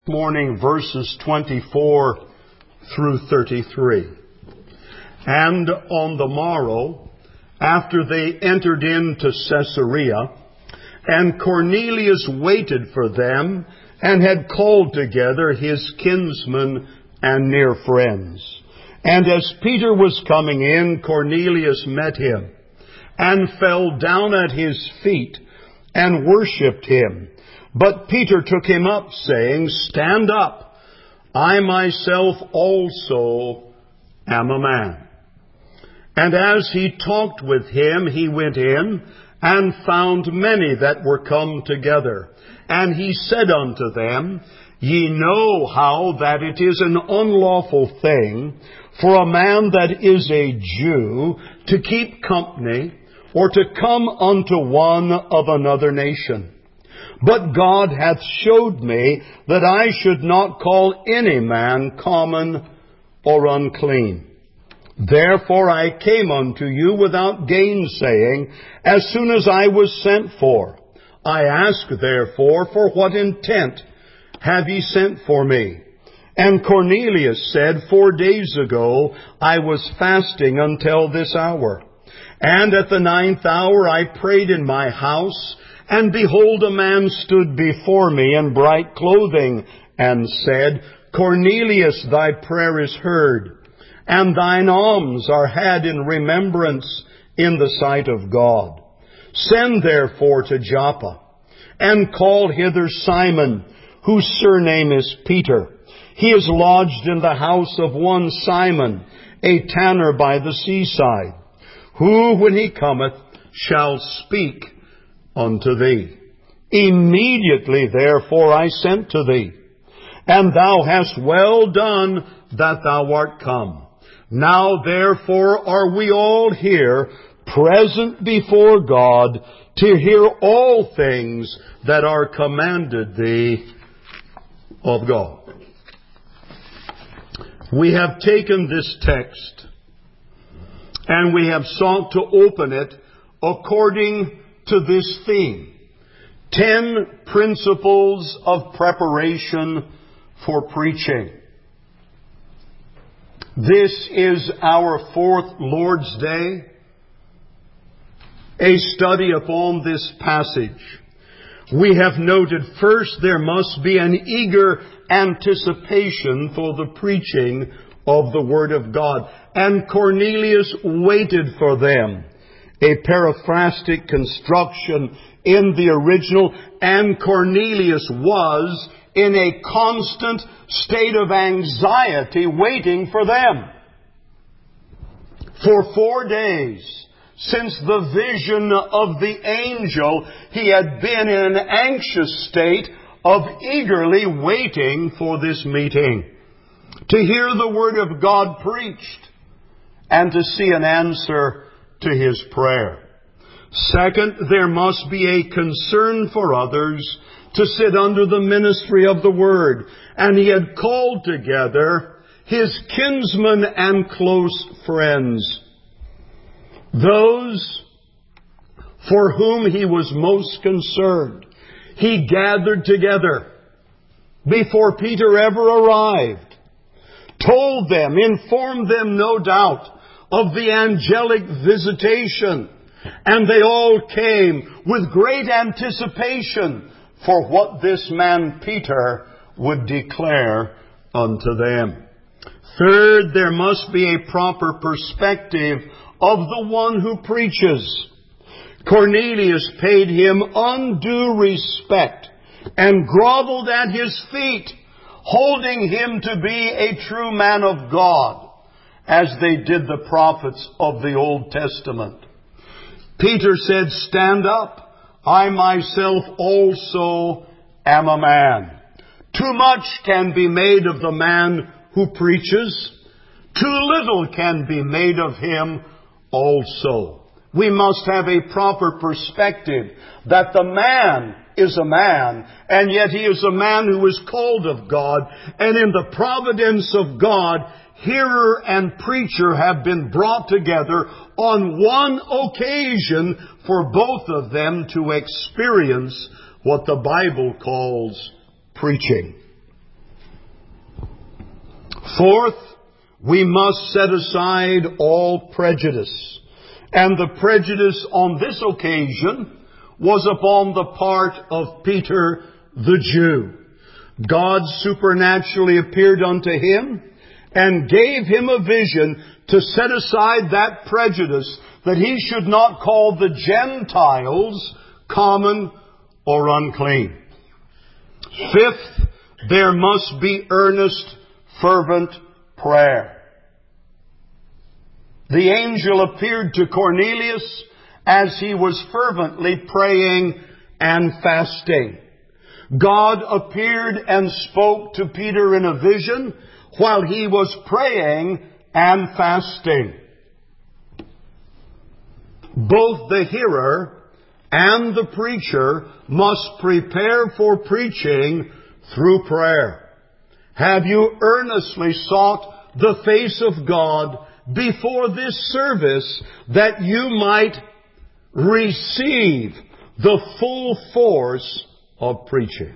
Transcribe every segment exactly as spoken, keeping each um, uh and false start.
Morning, verses twenty-four through thirty-three. And on the morrow, after they entered into Caesarea, and Cornelius waited for them, and had called together his kinsmen and near friends. And as Peter was coming in, Cornelius met him, and fell down at his feet, and worshipped him. But Peter took him up, saying, "Stand up, I myself also am a man." And as he talked with him, he went in, and found many that were come together. And he said unto them, "Ye know how that it is an unlawful thing for a man that is a Jew to keep company, or to come unto one of another nation. But God hath showed me that I should not call any man common or unclean. Therefore I came unto you without gainsaying, as soon as I was sent for. I ask therefore, for what intent have ye sent for me?" And Cornelius said, "Four days ago I was fasting until this hour. And at the ninth hour I prayed in my house, and behold, a man stood before me in bright clothing, and said, Cornelius, thy prayer is heard, and thine alms are had in remembrance in the sight of God. Send therefore to Joppa, and call hither Simon, whose surname is Peter. He is lodged in the house of one Simon, a tanner by the seaside, who, when he cometh, shall speak unto thee. Immediately therefore I sent to thee, and thou hast well done that thou art come. Now therefore are we all here, present before God, to hear all things that are commanded thee of God." We have taken this text, and we have sought to open it according to this theme: Ten principles of preparation for preaching. This is our fourth Lord's Day, a study upon this passage. We have noted first there must be an eager anticipation for the preaching of the Word of God. And Cornelius waited for them. A paraphrastic construction in the original, and Cornelius was in a constant state of anxiety waiting for them. For four days, since the vision of the angel, he had been in an anxious state of eagerly waiting for this meeting, to hear the Word of God preached, and to see an answer to his prayer. Second, there must be a concern for others to sit under the ministry of the Word. And he had called together his kinsmen and close friends, those for whom he was most concerned. He gathered together before Peter ever arrived, told them, informed them, no doubt, of the angelic visitation. And they all came with great anticipation for what this man Peter would declare unto them. Third, there must be a proper perspective of the one who preaches. Cornelius paid him undue respect and groveled at his feet, holding him to be a true man of God, as they did the prophets of the Old Testament. Peter said, "Stand up, I myself also am a man." Too much can be made of the man who preaches. Too little can be made of him also. We must have a proper perspective that the man is a man, and yet he is a man who is called of God, and in the providence of God, hearer and preacher have been brought together on one occasion for both of them to experience what the Bible calls preaching. Fourth, we must set aside all prejudice. And the prejudice on this occasion was upon the part of Peter the Jew. God supernaturally appeared unto him and gave him a vision to set aside that prejudice, that he should not call the Gentiles common or unclean. Fifth, there must be earnest, fervent prayer. The angel appeared to Cornelius as he was fervently praying and fasting. God appeared and spoke to Peter in a vision while he was praying and fasting. Both the hearer and the preacher must prepare for preaching through prayer. Have you earnestly sought the face of God before this service that you might receive the full force of preaching?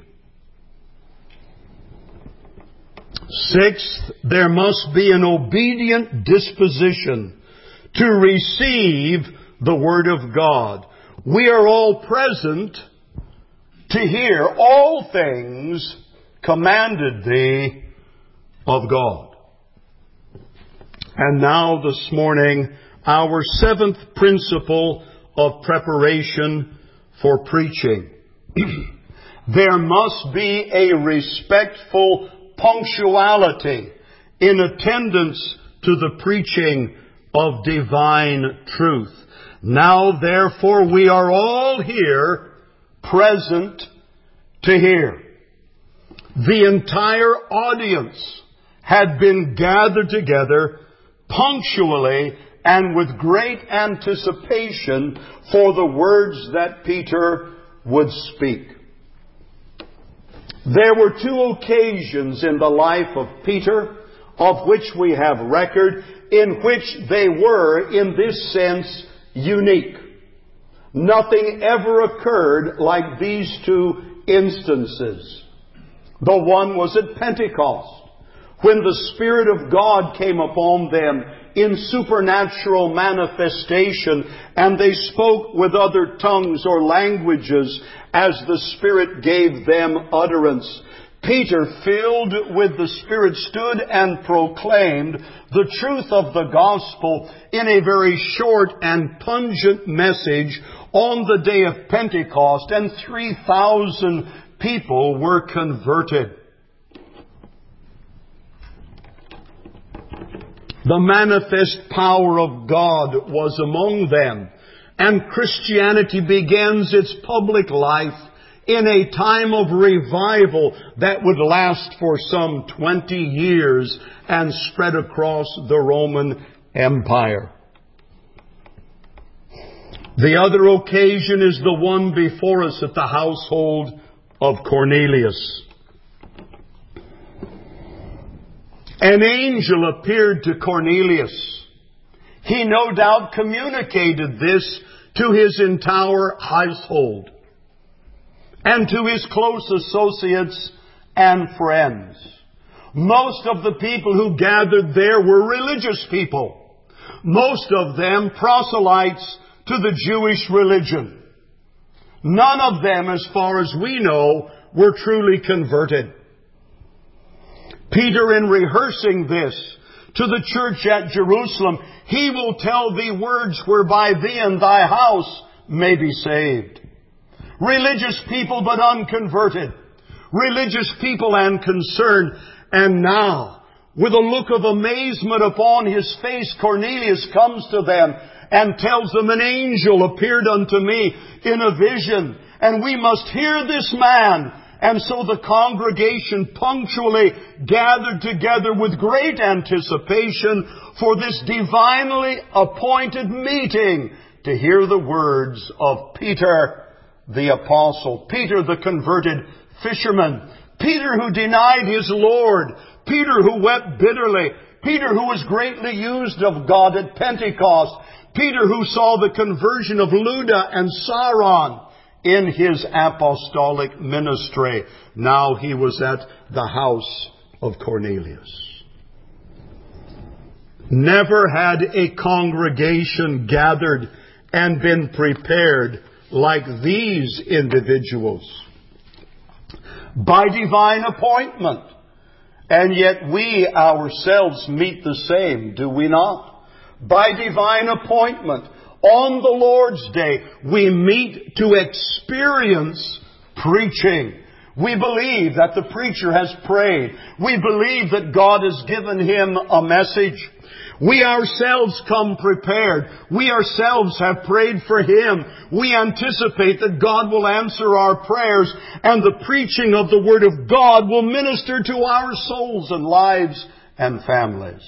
Sixth, there must be an obedient disposition to receive the Word of God. We are all present to hear all things commanded thee of God. And now this morning, our seventh principle of preparation for preaching. There must be a respectful punctuality in attendance to the preaching of divine truth. Now, therefore, we are all here present to hear. The entire audience had been gathered together punctually and with great anticipation for the words that Peter would speak. There were two occasions in the life of Peter of which we have record, in which they were, in this sense, unique. Nothing ever occurred like these two instances. The one was at Pentecost, when the Spirit of God came upon them in supernatural manifestation, and they spoke with other tongues or languages as the Spirit gave them utterance. Peter, filled with the Spirit, stood and proclaimed the truth of the gospel in a very short and pungent message on the day of Pentecost, and three thousand people were converted. The manifest power of God was among them, and Christianity begins its public life in a time of revival that would last for some twenty years and spread across the Roman Empire. The other occasion is the one before us at the household of Cornelius. An angel appeared to Cornelius. He no doubt communicated this to his entire household and to his close associates and friends. Most of the people who gathered there were religious people. Most of them proselytes to the Jewish religion. None of them, as far as we know, were truly converted. Peter, in rehearsing this to the church at Jerusalem, he will tell thee words whereby thee and thy house may be saved. Religious people but unconverted. Religious people and concerned. And now, with a look of amazement upon his face, Cornelius comes to them and tells them, an angel appeared unto me in a vision, and we must hear this man. And so the congregation punctually gathered together with great anticipation for this divinely appointed meeting to hear the words of Peter the apostle, Peter the converted fisherman, Peter who denied his Lord, Peter who wept bitterly, Peter who was greatly used of God at Pentecost, Peter who saw the conversion of Lydda and Saron in his apostolic ministry. Now he was at the house of Cornelius. Never had a congregation gathered and been prepared like these individuals. By divine appointment. And yet we ourselves meet the same, do we not? By divine appointment. On the Lord's Day, we meet to experience preaching. We believe that the preacher has prayed. We believe that God has given him a message. We ourselves come prepared. We ourselves have prayed for him. We anticipate that God will answer our prayers, and the preaching of the Word of God will minister to our souls and lives and families.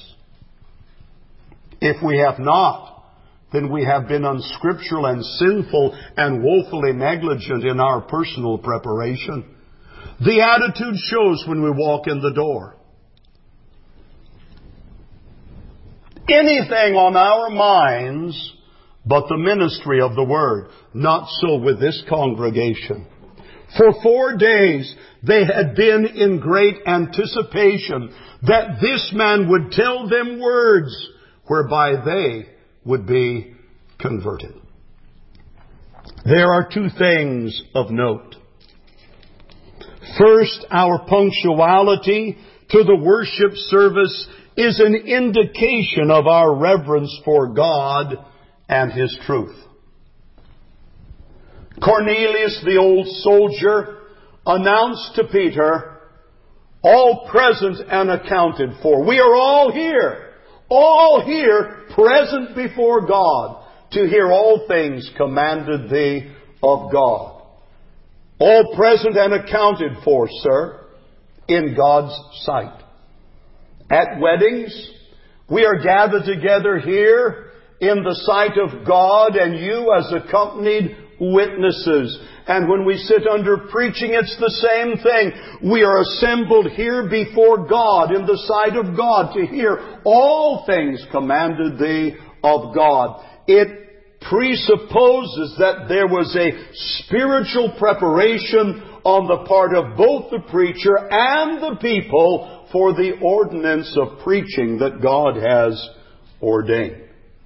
If we have not, then we have been unscriptural and sinful and woefully negligent in our personal preparation. The attitude shows when we walk in the door. Anything on our minds but the ministry of the Word. Not so with this congregation. For four days they had been in great anticipation that this man would tell them words whereby they would be converted. There are two things of note. First, our punctuality to the worship service is an indication of our reverence for God and His truth. Cornelius, the old soldier, announced to Peter, all present and accounted for. We are all here, all here, present before God, to hear all things commanded thee of God. All present and accounted for, sir, in God's sight. At weddings, we are gathered together here in the sight of God and you as accompanied witnesses. And when we sit under preaching, it's the same thing. We are assembled here before God in the sight of God to hear all things commanded thee of God. It presupposes that there was a spiritual preparation on the part of both the preacher and the people for the ordinance of preaching that God has ordained.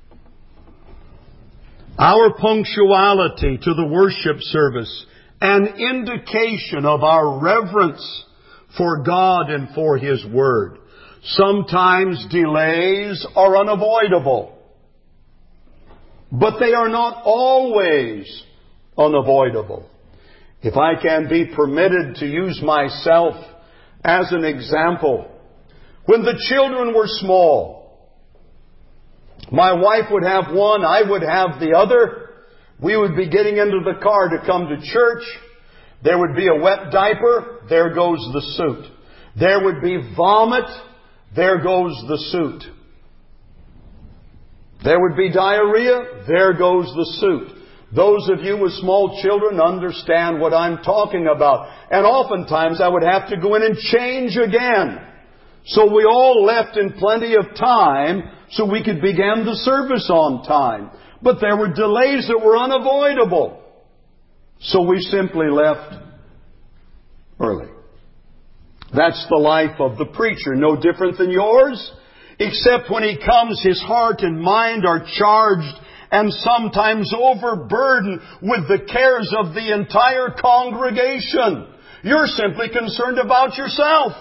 Our punctuality to the worship service, an indication of our reverence for God and for His Word. Sometimes delays are unavoidable, but they are not always unavoidable. If I can be permitted to use myself as an example, when the children were small, my wife would have one, I would have the other. We would be getting into the car to come to church. There would be a wet diaper. There goes the suit. There would be vomit. There goes the suit. There would be diarrhea. There goes the suit. Those of you with small children understand what I'm talking about. And oftentimes I would have to go in and change again. So we all left in plenty of time so we could begin the service on time. But there were delays that were unavoidable. So we simply left early. That's the life of the preacher, no different than yours. Except when he comes, his heart and mind are charged and sometimes overburdened with the cares of the entire congregation. You're simply concerned about yourself.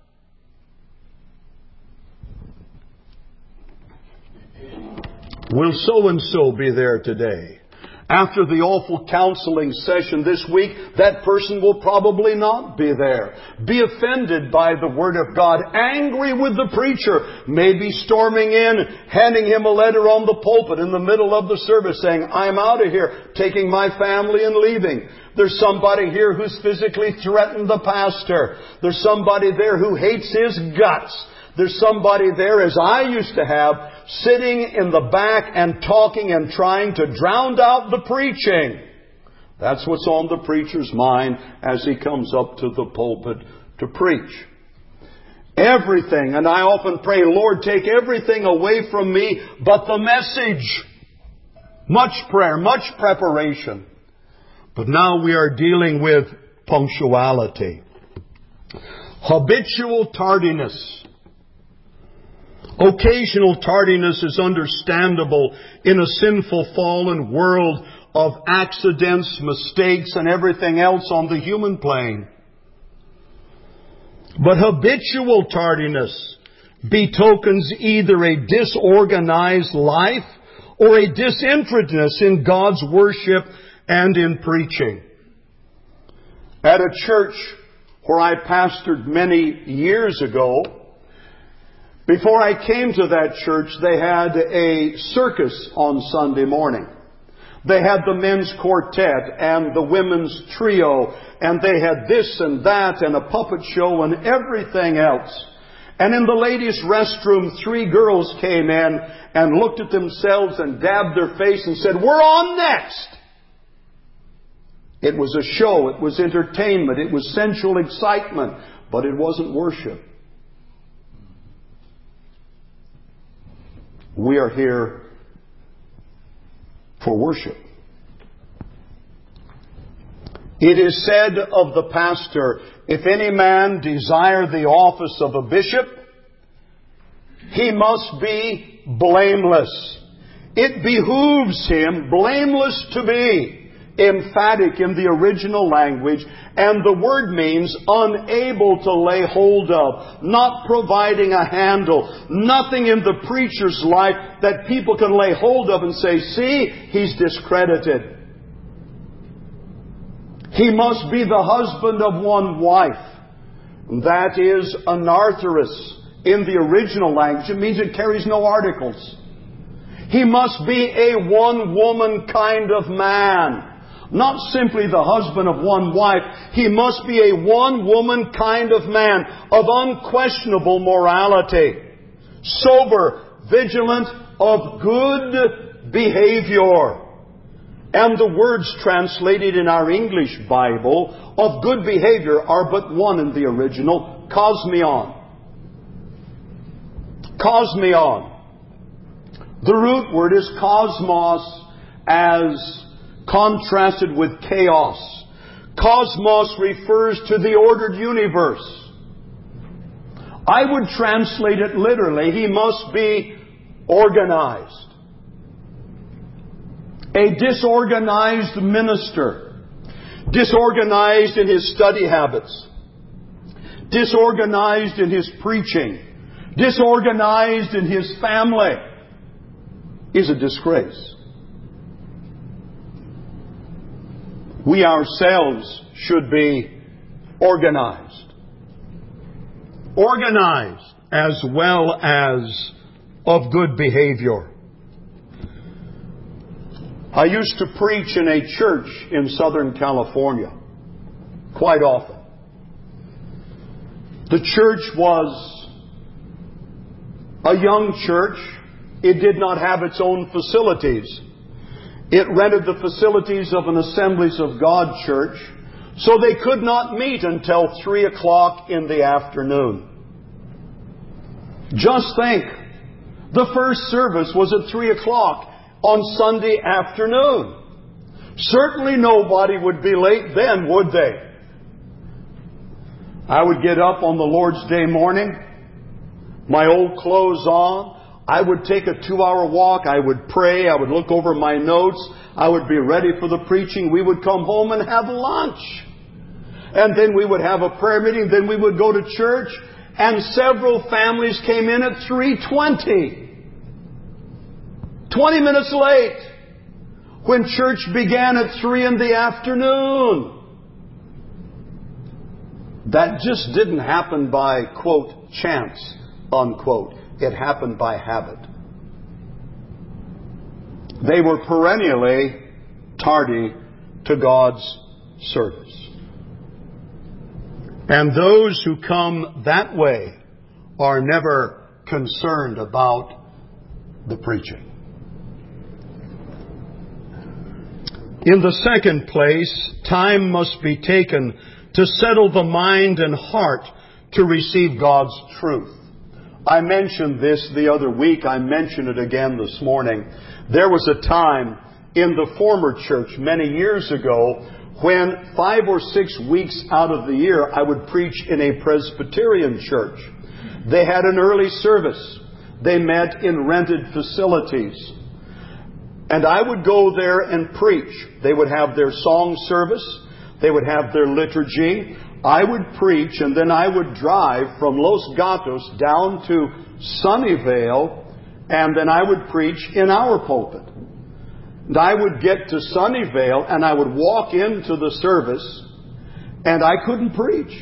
Will so-and-so be there today? After the awful counseling session this week, that person will probably not be there. Be offended by the Word of God, angry with the preacher, maybe storming in, handing him a letter on the pulpit in the middle of the service saying, I'm out of here, taking my family and leaving. There's somebody here who's physically threatened the pastor. There's somebody there who hates his guts. There's somebody there, as I used to have, sitting in the back and talking and trying to drown out the preaching. That's what's on the preacher's mind as he comes up to the pulpit to preach. Everything, and I often pray, Lord, take everything away from me but the message. Much prayer, much preparation. But now we are dealing with punctuality. Habitual tardiness. Occasional tardiness is understandable in a sinful, fallen world of accidents, mistakes, and everything else on the human plane. But habitual tardiness betokens either a disorganized life or a disinterestedness in God's worship and in preaching. At a church where I pastored many years ago, before I came to that church, they had a circus on Sunday morning. They had the men's quartet and the women's trio, and they had this and that and a puppet show and everything else. And in the ladies' restroom, three girls came in and looked at themselves and dabbed their face and said, "We're on next." It was a show, it was entertainment, it was sensual excitement, but it wasn't worship. We are here for worship. It is said of the pastor, if any man desire the office of a bishop, he must be blameless. It behooves him blameless to be. Emphatic in the original language, and the word means unable to lay hold of, not providing a handle, nothing in the preacher's life that people can lay hold of and say, see, he's discredited. He must be the husband of one wife. That is anarthrous in the original language. It means it carries no articles. He must be a one-woman kind of man. Not simply the husband of one wife. He must be a one-woman kind of man of unquestionable morality. Sober, vigilant, of good behavior. And the words translated in our English Bible of good behavior are but one in the original. Cosmion. Cosmion. The root word is cosmos, as contrasted with chaos. Cosmos refers to the ordered universe. I would translate it literally. He must be organized. A disorganized minister. Disorganized in his study habits. Disorganized in his preaching. Disorganized in his family is a disgrace. We ourselves should be organized. Organized as well as of good behavior. I used to preach in a church in Southern California quite often. The church was a young church. It did not have its own facilities. It rented the facilities of an Assemblies of God church, so they could not meet until three o'clock in the afternoon. Just think, the first service was at three o'clock on Sunday afternoon. Certainly nobody would be late then, would they? I would get up on the Lord's Day morning, my old clothes on. I would take a two-hour walk. I would pray. I would look over my notes. I would be ready for the preaching. We would come home and have lunch. And then we would have a prayer meeting. Then we would go to church. And several families came in at three twenty. twenty minutes late. When church began at three in the afternoon. That just didn't happen by, quote, chance, unquote. It happened by habit. They were perennially tardy to God's service. And those who come that way are never concerned about the preaching. In the second place, time must be taken to settle the mind and heart to receive God's truth. I mentioned this the other week. I mentioned it again this morning. There was a time in the former church many years ago when five or six weeks out of the year I would preach in a Presbyterian church. They had an early service. They met in rented facilities. And I would go there and preach. They would have their song service. They would have their liturgy. I would preach, and then I would drive from Los Gatos down to Sunnyvale, and then I would preach in our pulpit. And I would get to Sunnyvale, and I would walk into the service, and I couldn't preach.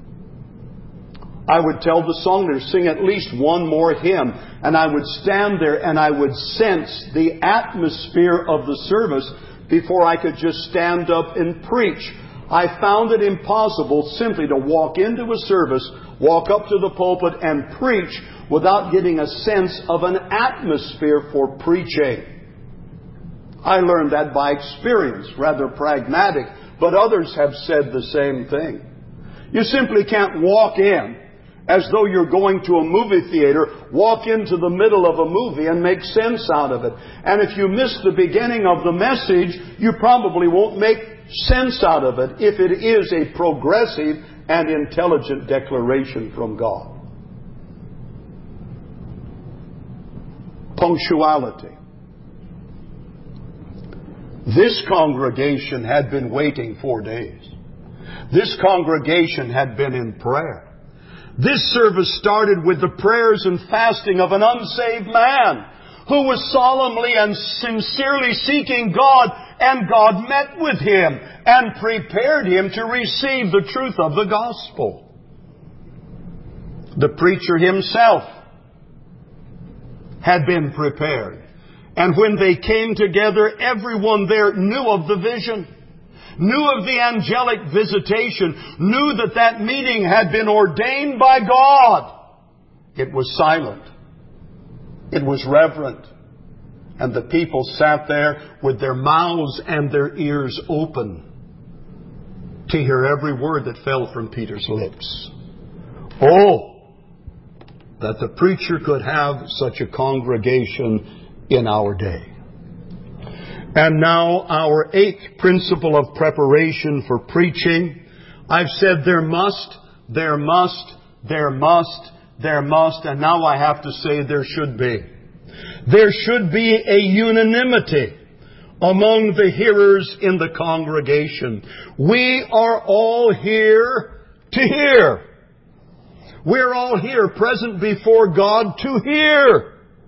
I would tell the songwriter, sing at least one more hymn, and I would stand there and I would sense the atmosphere of the service before I could just stand up and preach. I found it impossible simply to walk into a service, walk up to the pulpit and preach without getting a sense of an atmosphere for preaching. I learned that by experience, rather pragmatic, but others have said the same thing. You simply can't walk in as though you're going to a movie theater, walk into the middle of a movie and make sense out of it. And if you miss the beginning of the message, you probably won't make sense out of it if it is a progressive and intelligent declaration from God. Punctuality. This congregation had been waiting four days. This congregation had been in prayer. This service started with the prayers and fasting of an unsaved man who was solemnly and sincerely seeking God, and God met with him and prepared him to receive the truth of the gospel. The preacher himself had been prepared. And when they came together, everyone there knew of the vision, knew of the angelic visitation, knew that that meeting had been ordained by God. It was silent. It was reverent. And the people sat there with their mouths and their ears open to hear every word that fell from Peter's lips. Oh, that the preacher could have such a congregation in our day. And now our eighth principle of preparation for preaching. I've said there must, there must, there must, there must, and now I have to say there should be. There should be a unanimity among the hearers in the congregation. We are all here to hear. We're all here present before God to hear.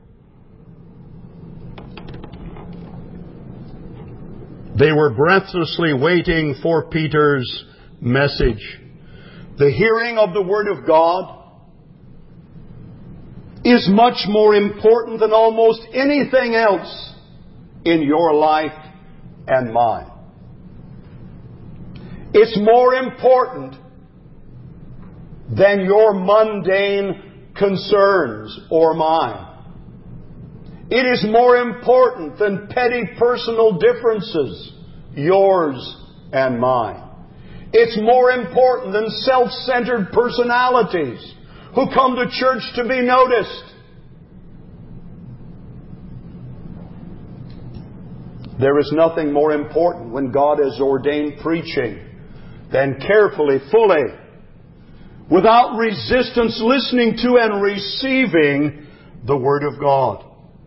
They were breathlessly waiting for Peter's message. The hearing of the Word of God is much more important than almost anything else in your life and mine. It's more important than your mundane concerns or mine. It is more important than petty personal differences, yours and mine. It's more important than self-centered personalities who come to church to be noticed. There is nothing more important when God has ordained preaching than carefully, fully, without resistance, listening to and receiving the Word of God.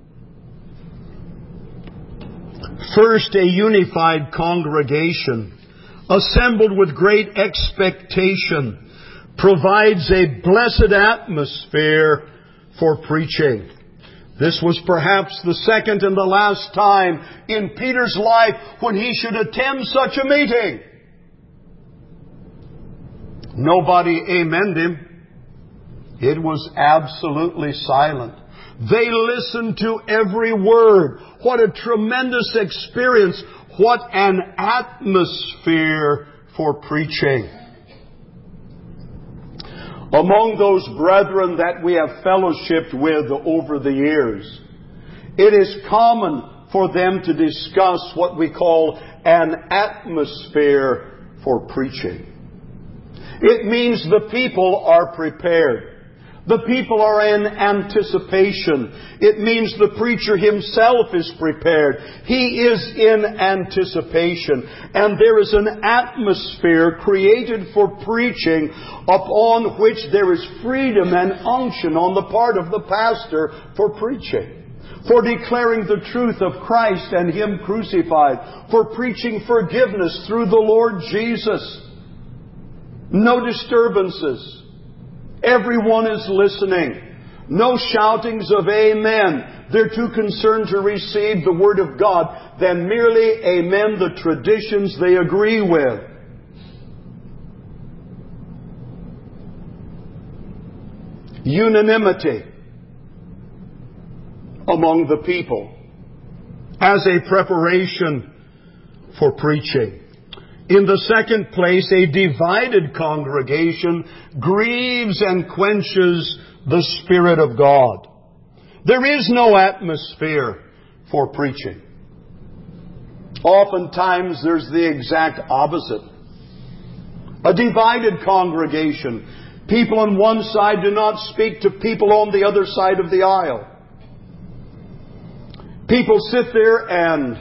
First, a unified congregation, assembled with great expectation, provides a blessed atmosphere for preaching. This was perhaps the second and the last time in Peter's life when he should attend such a meeting. Nobody amened him. It was absolutely silent. They listened to every word. What a tremendous experience. What an atmosphere for preaching. Among those brethren that we have fellowshiped with over the years, it is common for them to discuss what we call an atmosphere for preaching. It means the people are prepared. The people are in anticipation. It means the preacher himself is prepared. He is in anticipation. And there is an atmosphere created for preaching upon which there is freedom and unction on the part of the pastor for preaching. For declaring the truth of Christ and Him crucified. For preaching forgiveness through the Lord Jesus. No disturbances. Everyone is listening. No shoutings of amen. They're too concerned to receive the Word of God than merely amen the traditions they agree with. Unanimity among the people as a preparation for preaching. In the second place, a divided congregation grieves and quenches the Spirit of God. There is no atmosphere for preaching. Oftentimes, there's the exact opposite. A divided congregation. People on one side do not speak to people on the other side of the aisle. People sit there and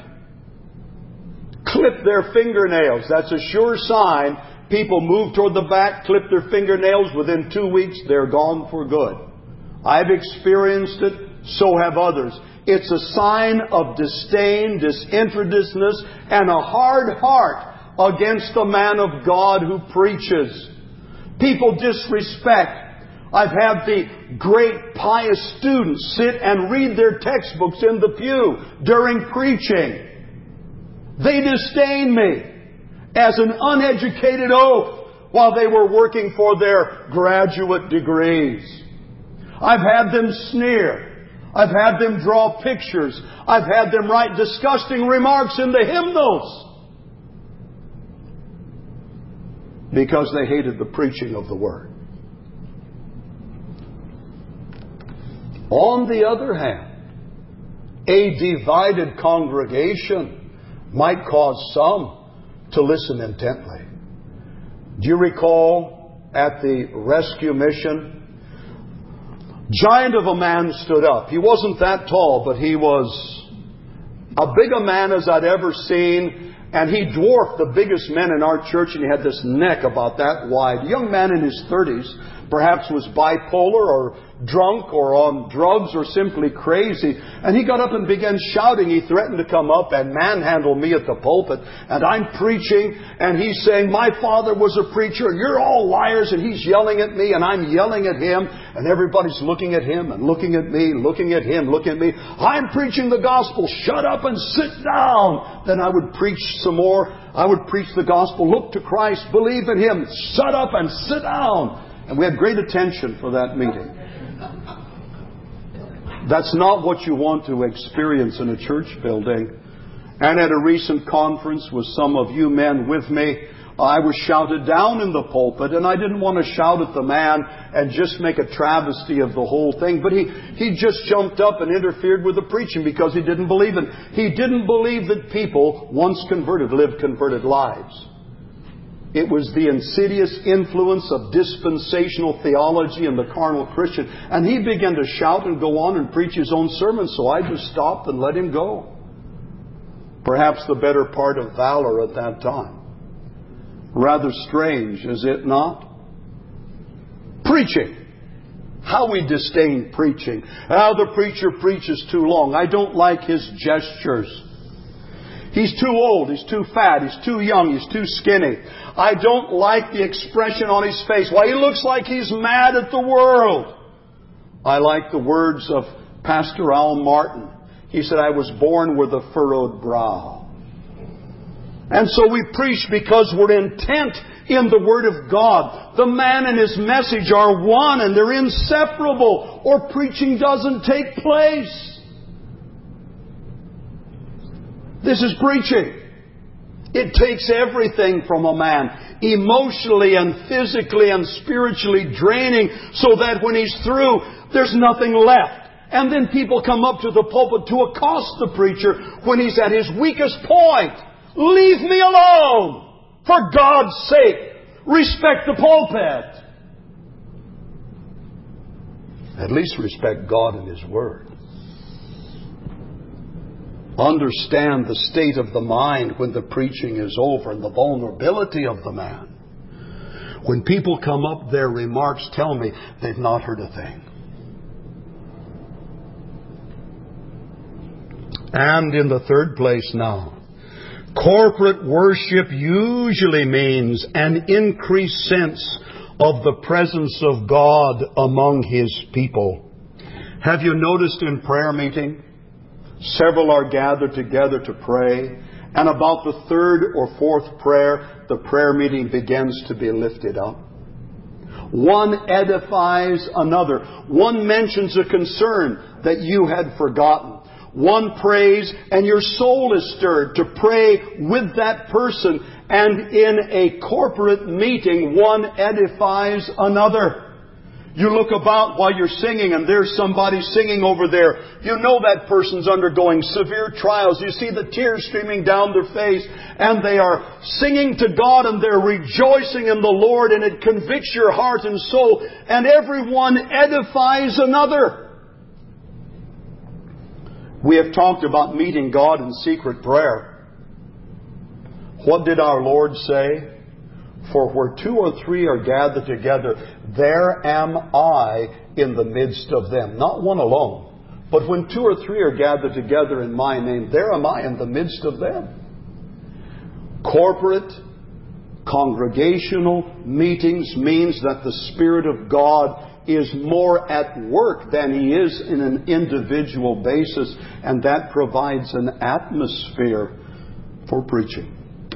clip their fingernails. That's a sure sign. People move toward the back, clip their fingernails. Within two weeks, they're gone for good. I've experienced it. So have others. It's a sign of disdain, disinterestedness, and a hard heart against the man of God who preaches. People disrespect. I've had the great pious students sit and read their textbooks in the pew during preaching. They disdain me as an uneducated oaf while they were working for their graduate degrees. I've had them sneer. I've had them draw pictures. I've had them write disgusting remarks in the hymnals because they hated the preaching of the Word. On the other hand, a divided congregation might cause some to listen intently. Do you recall at the rescue mission, giant of a man stood up. He wasn't that tall, but he was a big a man as I'd ever seen, and he dwarfed the biggest men in our church, and he had this neck about that wide. A young man in his thirties, perhaps was bipolar or drunk or on drugs or simply crazy. And he got up and began shouting. He threatened to come up and manhandle me at the pulpit. And I'm preaching and he's saying, my father was a preacher and you're all liars. And he's yelling at me and I'm yelling at him. And everybody's looking at him and looking at me, looking at him, looking at me. I'm preaching the gospel. Shut up and sit down. Then I would preach some more. I would preach the gospel. Look to Christ. Believe in Him. Shut up and sit down. And we had great attention for that meeting. That's not what you want to experience in a church building. And at a recent conference with some of you men with me, I was shouted down in the pulpit, and I didn't want to shout at the man and just make a travesty of the whole thing. But he, he just jumped up and interfered with the preaching because he didn't believe it. He didn't believe that people, once converted, lived converted lives. It was the insidious influence of dispensational theology and the carnal Christian. And he began to shout and go on and preach his own sermon, so I just stopped and let him go. Perhaps the better part of valor at that time. Rather strange, is it not? Preaching. How we disdain preaching. How the preacher preaches too long. I don't like his gestures. He's too old, he's too fat, he's too young, he's too skinny. I don't like the expression on his face. Why, he looks like he's mad at the world. I like the words of Pastor Al Martin. He said, I was born with a furrowed brow. And so we preach because we're intent in the Word of God. The man and his message are one and they're inseparable, or preaching doesn't take place. This is preaching. It takes everything from a man, emotionally and physically and spiritually draining, so that when he's through, there's nothing left. And then people come up to the pulpit to accost the preacher when he's at his weakest point. Leave me alone! For God's sake, respect the pulpit. At least respect God and His Word. Understand the state of the mind when the preaching is over and the vulnerability of the man. When people come up, their remarks tell me they've not heard a thing. And in the third place now, corporate worship usually means an increased sense of the presence of God among His people. Have you noticed in prayer meeting, several are gathered together to pray, and about the third or fourth prayer, the prayer meeting begins to be lifted up. One edifies another. One mentions a concern that you had forgotten. One prays and your soul is stirred to pray with that person. And in a corporate meeting, one edifies another. You look about while you're singing and there's somebody singing over there. You know that person's undergoing severe trials. You see the tears streaming down their face and they are singing to God and they're rejoicing in the Lord, and it convicts your heart and soul, and everyone edifies another. We have talked about meeting God in secret prayer. What did our Lord say? For where two or three are gathered together, there am I in the midst of them. Not one alone, but when two or three are gathered together in my name, there am I in the midst of them. Corporate, congregational meetings means that the Spirit of God is more at work than He is in an individual basis, and that provides an atmosphere for preaching.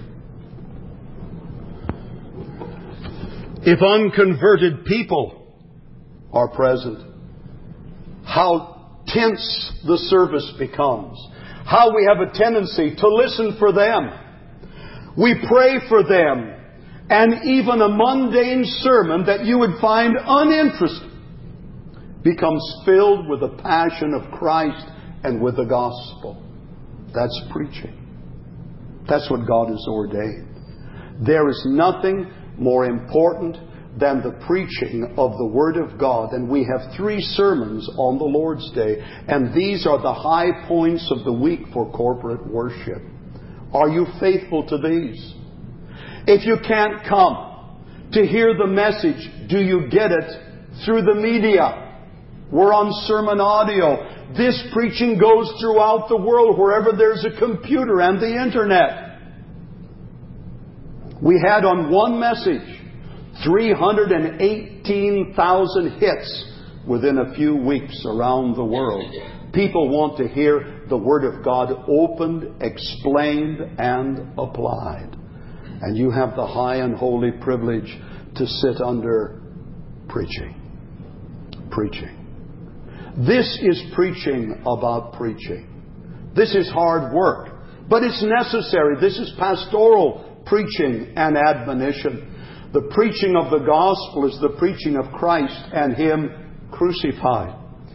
If unconverted people are present, how tense the service becomes. How we have a tendency to listen for them. We pray for them. And even a mundane sermon that you would find uninteresting becomes filled with the passion of Christ and with the gospel. That's preaching. That's what God has ordained. There is nothing more important than the preaching of the Word of God. And we have three sermons on the Lord's Day. And these are the high points of the week for corporate worship. Are you faithful to these? If you can't come to hear the message, do you get it through the media? We're on sermon audio. This preaching goes throughout the world wherever there's a computer and the internet. We had on one message three hundred eighteen thousand hits within a few weeks around the world. People want to hear the Word of God opened, explained, and applied. And you have the high and holy privilege to sit under preaching. Preaching. This is preaching about preaching. This is hard work, but it's necessary. This is pastoral preaching and admonition. The preaching of the gospel is the preaching of Christ and Him crucified.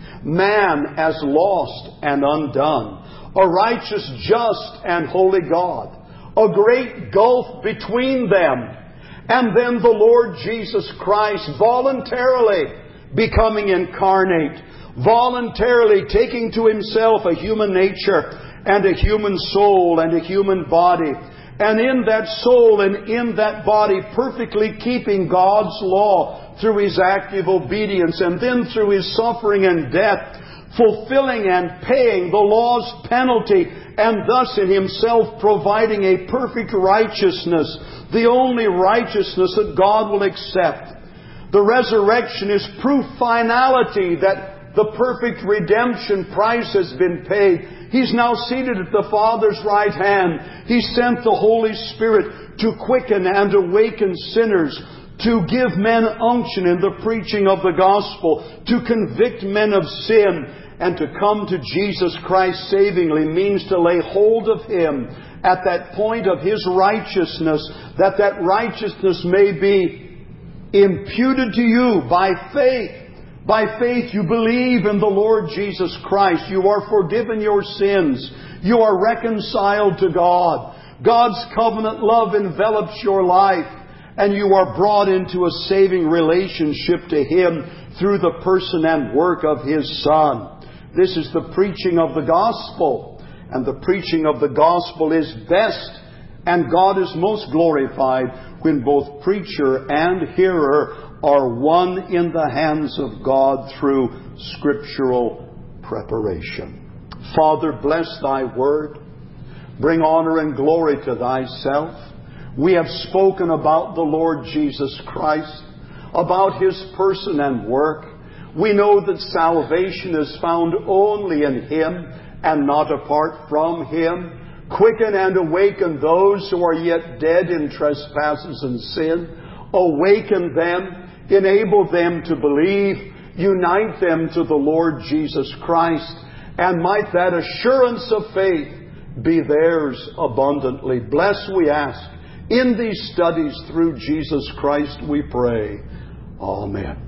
Man as lost and undone. A righteous, just, and holy God. A great gulf between them. And then the Lord Jesus Christ voluntarily becoming incarnate. Voluntarily taking to Himself a human nature and a human soul and a human body. And in that soul and in that body perfectly keeping God's law through His active obedience, and then through His suffering and death, fulfilling and paying the law's penalty, and thus in Himself providing a perfect righteousness, the only righteousness that God will accept. The resurrection is proof finality that the perfect redemption price has been paid. He's now seated at the Father's right hand. He sent the Holy Spirit to quicken and awaken sinners, to give men unction in the preaching of the gospel, to convict men of sin, and to come to Jesus Christ savingly means to lay hold of Him at that point of His righteousness, that that righteousness may be imputed to you by faith. By faith you believe in the Lord Jesus Christ. You are forgiven your sins. You are reconciled to God. God's covenant love envelops your life. And you are brought into a saving relationship to Him through the person and work of His Son. This is the preaching of the gospel. And the preaching of the gospel is best, and God is most glorified when both preacher and hearer are one in the hands of God through scriptural preparation. Father, bless Thy word. Bring honor and glory to Thyself. We have spoken about the Lord Jesus Christ, about His person and work. We know that salvation is found only in Him and not apart from Him. Quicken and awaken those who are yet dead in trespasses and sin. Awaken them, enable them to believe, unite them to the Lord Jesus Christ, and might that assurance of faith be theirs abundantly. Bless, we ask, in these studies through Jesus Christ we pray. Amen.